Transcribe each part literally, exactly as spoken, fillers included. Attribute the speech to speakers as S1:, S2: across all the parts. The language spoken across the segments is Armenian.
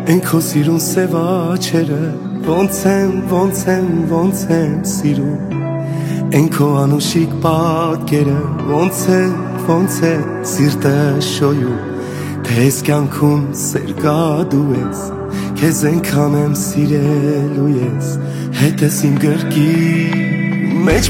S1: Են քո սիրուն սևաչերը ոնց եմ, ոնց եմ, ոնց եմ սիրում Են քո անուշիկ պատկերը ոնց է, ոնց է սիրտը շոյում Թե ես կյանքում սեր կա դու ես Քեզ ենքան եմ սիրելու ես Հետ ես իմ գրկի մեջ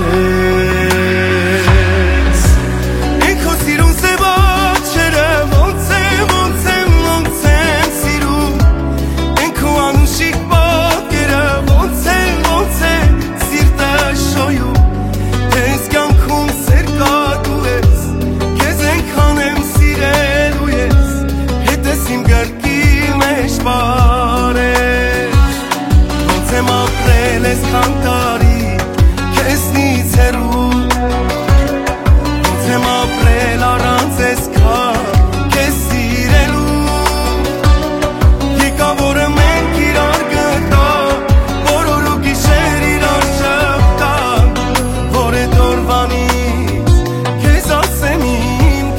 S1: պարես Են քո սիրուն սևաչերը ոնց եմ, ոնց եմ, ոնց եմ սիրում Են քո անուշիկ պատկերը ոնց է, ոնց է սիրտը շոյում Թե ես կյանքում սեր կա դու ես Քեզ ենքան եմ սիրելու ես Հետ ես իմ գրկի մեջ պարես Ոնց եմ ապրել ես քան տարի Քեզնից հեռու Ոնց եմ ապրել առանց ես քար Քեզ սիրելու Եկա որը մենք իրար գտանք Բոլոր ու գիշեր իրար շփտանք Որ էդ օրվանից քեզ ասեմ իմ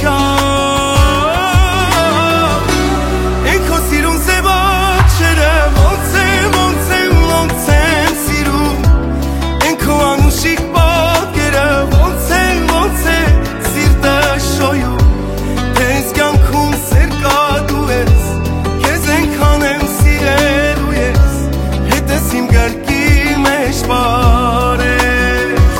S1: կյանք Են քո սիրուն սևաչերը ոնց եմ, ոնց եմ, ոնց եմ սիրում Են քո անուշիկ պատկերը ոնց է, ոնց է սիրտը շոյում Թե ես կյանքում սեր կա դու ես Քեզ ենքան եմ սիրելու ես Հետ ես իմ գրկի մեջ պարես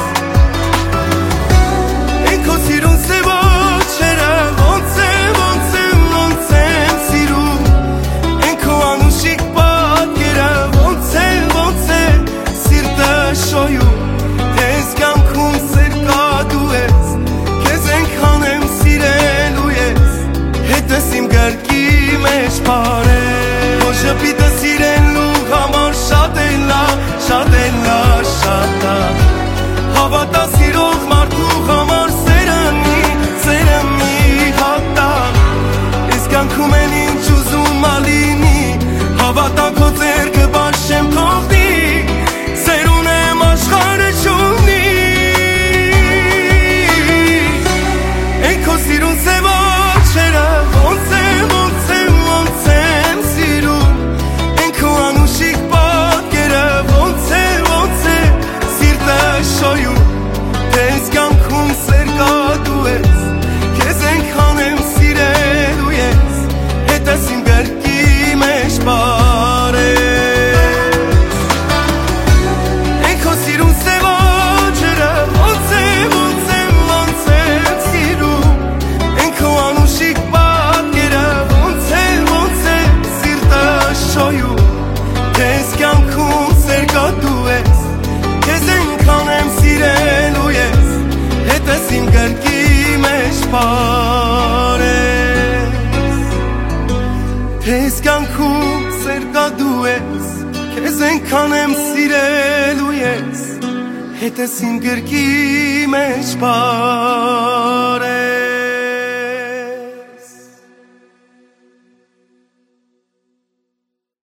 S1: Են քո սիրուն սևաչերը ոնց է, ոնց է, ոնց եմ սիրում Են քո անուշիկ պատկերը ոնց է, ոնց է սիրտը շոյում Թե ես կյանքում սեր կա դու ես Քեզ ենքան եմ սիրելու ես Հետ ես իմ գրկի մեջ պարես Քո շփիտը սիրելու համար շատ է լավ, շատ է լավ, շատ լավ Հավատա սիրող մարդու համար սերանի, սերանի հատակ Ես կյանքում էլ ինչ ուզում ալինի Հավատա քո ձեռքը բաց չեմ թողնի Սեր ունեմ աշխարհը չունի Են քո սիրուն սևաչերը ոնց եմ, ոնց եմ, ոնց եմ սիրում Են քո անուշիկ պատկերը ոնց է, ոնց է սիրտը շոյում Թե ես կյանքում սեր կա դու ես Քեզ ենքան եմ սիրելու ես Հետ ես իմ գրկի մեջ պարես Են քո սիրուն սևաչերը ոնց եմ, ոնց եմ, ոնց եմ սիրում Են քո անուշիկ պատկերը ոնց է, ոնց է սիրտը շոյում Թե ես կյանքում սեր կա դու ես Քեզ ենքան եմ սիրելու ես Հետ ես իմ գրկի մեջ պարես Թե ես կյանքում սեր կա դու ես Քեզ ենքան եմ սիրելու ես Հետ ես իմ գրկի մեջ պարես